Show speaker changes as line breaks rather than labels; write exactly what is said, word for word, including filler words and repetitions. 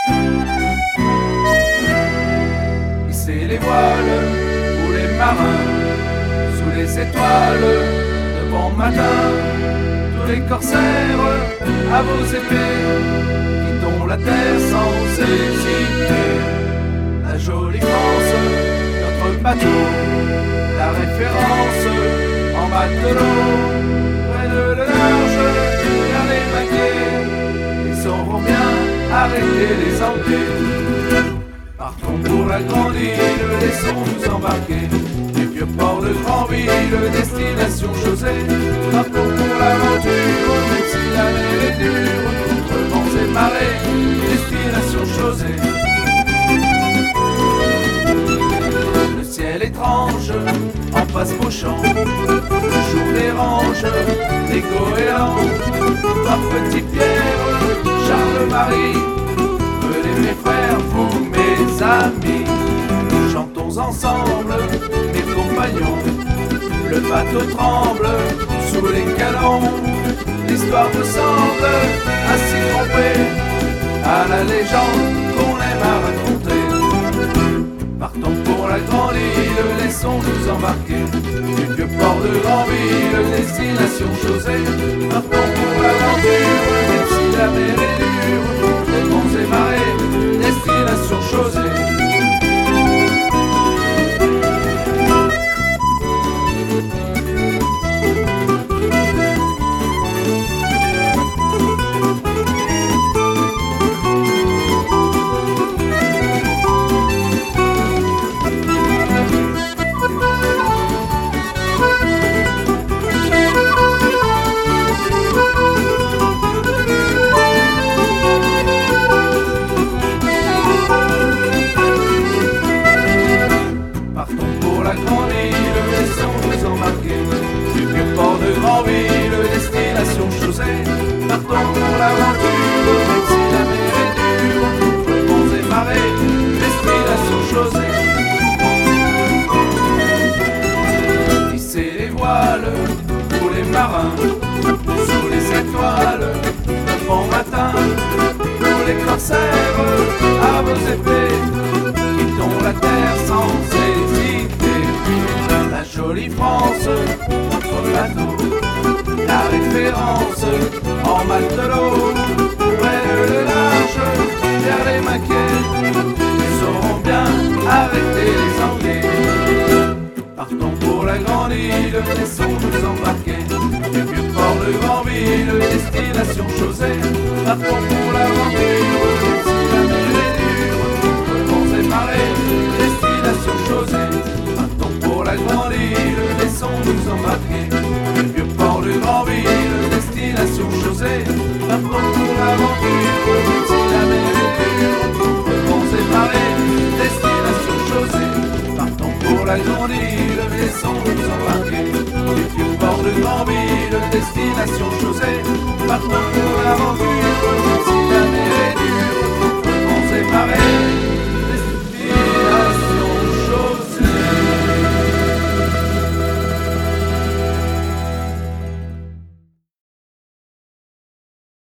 Hissez les voiles pour les marins, sous les étoiles de bon matin. Tous les corsaires à vos épées, quittons la terre sans hésiter. La jolie France, notre bateau, la référence en matelot. Près de le large, vers les maquets, ils sauront bien arrêter les Anglais. Partons pour la grande île, laissons-nous embarquer du vieux port de Granville, destination José. Partons pour l'aventure, même si la mer est dure, contre vents et marées, destination José. Le ciel étrange, en face beau champ, le jour dérange, les goélands. Ma petite Pierre, Charles-Marie, venez mes frères, vous mes amis, chantons ensemble, mes compagnons. Le bateau tremble sous les canons, l'histoire me semble assez trompée à la légende qu'on aime à raconter. Partons pour la grande île, laissons-nous embarquer du vieux port de Granville, destination José. Partons pour l'aventure, même si la mer est dure, contre vents et marées, destination José. Destination José. Partons pour l'aventure, même si la mer est dure, contre vents et marées, destination José. Hissez les voiles pour les marins, sous les étoiles, de bon matin. Pour les corsaires à vos épées, quittons la terre sans hésiter. La jolie France, notre bateau, la référence en matelot. Près de le large, vers les maquets, ils sauront bien arrêter les Anglais. Partons pour la grande île, laissons-nous embarquer du vieux port de Granville, destination José. Partons pour l'aventure, même si la mer est dure, contre vents et marées, destination José. Partons pour la grande île, laissons-nous embarquer du vieux port de Granville, destination José. Partons pour l'aventure, même si la mer est dure, contre vents et marées, destination José. Partons pour la grande île, laissons-nous embarquer du vieux port de Granville, destination José. Partons pour l'aventure, même si la mer est dure, contre vents et marées.